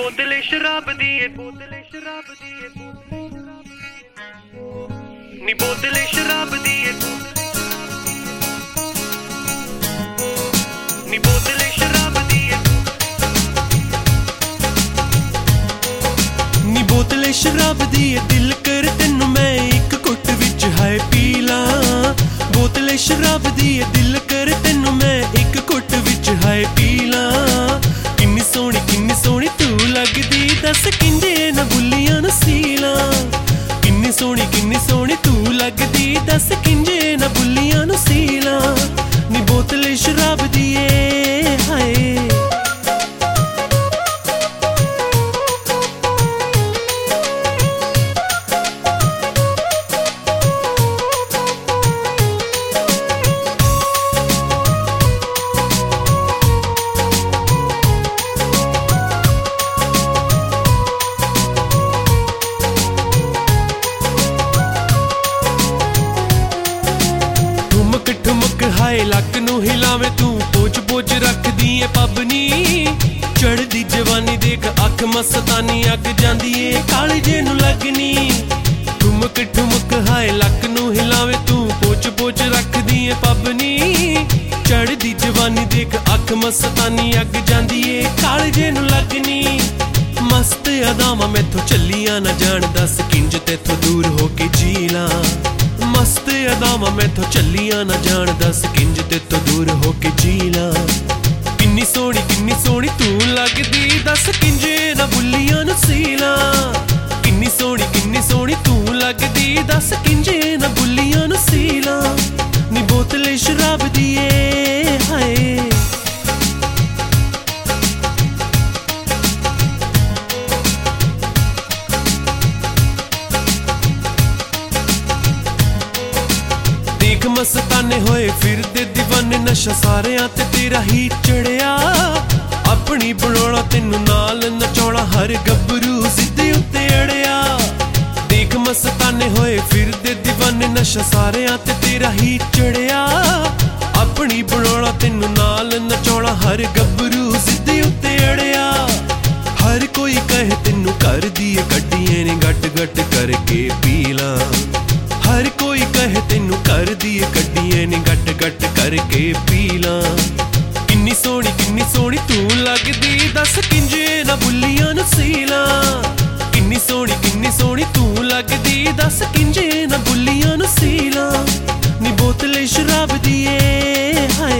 बोतले शराब दिए बोतले शराब दिए नी बोतले शराब दिए नी बोतले शराब दिए नी बोतले शराब दिए दिल कर तेनू मैं एक घुट विच हाय पी ला। बोतले शराब दिए दिल कर तेनू मैं एक घुट विच हाय पी ला। किन्नी सोहनी तू लगदी दस किंजे ना बुलियां नू सीला। किन्नी सोहनी तू लगदी दस किंजे ना बुलियां नू सीला। नी बोतले शराब दिए हाय ठुमक हाय लक नू हिलावे तू पोच पोच रखदी ए पबनी। चढ़दी जवानी देख अख मस्तानी अग जांदी ए कालजे नू लगनी। ठुमक हाय लक नू हिलावे तू पोच पोच रखदी ए पबनी। चढ़दी जवानी देख अख मस्तानी अग जांदी ए कालजे नू लगनी। मस्त अदावां मैथों चलियां ना जान दस किंज तेथों दूर होके जीला। मस्त अदावां मैथों चलियां ना जान दस किंज तेथों दूर होके जीला। किन्नी सोहनी तू लगदी दस किंजे ना बुलियां नू सीला। किन्नी सोहनी तू लगदी दस किंजे ना बुलियां नू सीला। नी बोतले शराब दिए हाय मस्ताने होए फिरदे दीवाने नशा सारियां ते तेरा ही चढ़िया। अपनी बनाउणा तेनू नाल नचाउणा हर गब्बरू सिद्धे उत्ते अड़िया। देख मस्ताने होए फिरदे दीवाने नशा सारियां ते तेरा ही चढ़िया। अपनी बनाउणा तेनू नाल नचाउणा हर गब्बरू सिद्धे उत्ते अड़िया। हर कोई कहे तेनू कर दिए गड्डियां ने गट गट करके पीला। हर कोई कहे तेनू कर दिए गड्डियां ने गट गट करके पीला। किन्नी सोहनी तू लगदी दस किंजे ना बुलियां नू सीला। किन्नी सोहनी तू लगदी दस किंजे ना बुलियां नू सीला। नी बोतले शराब दिए हाय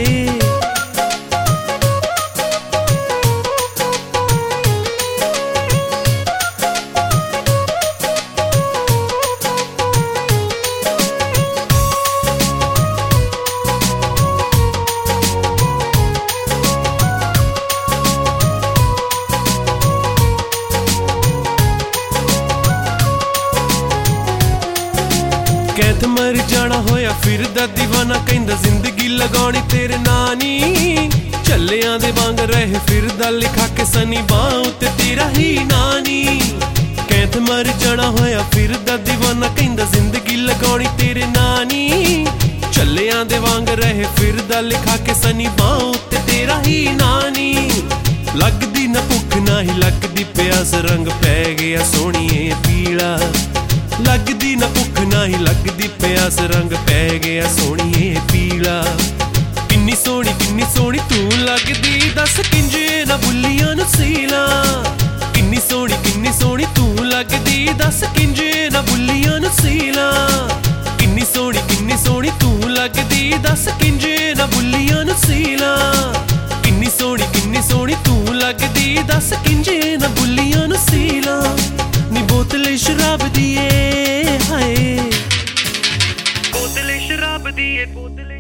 कैथ मर जाना होया फिरदा दीवाना कहंदा जिंदगी लगाउणी तेरे नां नी। झल्लियां दे वांग रहे फिरदा लिखा के सनी बां उत्ते तेरा ही नां नी। कैथ मर जाना होया फिरदा दीवाना कहंदा जिंदगी लगाउणी तेरे नां नी। झल्लियां दे वांग रहे फिरदा लिखा के सनी बां उत्ते तेरा ही नां नी। लगदी ना भुख ना ही लगदी प्यास रंग पै गया सोहणीए पीला। लगदी ना भुख ना ही लगदी प्यास रंग पै गया सोहणीए पीला। किन्नी सोहनी तू लगदी दस किंजे ना बुलियां नू सीला। किन्नी सोहनी तू लगदी दस किंजे ना बुलियां नू सीला। किन्नी सोहनी तू लगदी दस किंजे ना बुलियां नू सीला। किन्नी सोहनी तू लगदी दस किंजे ना बुलियां नू सीला। नी बोतले शराब दिए हाय बोतले शराब दिए बोतले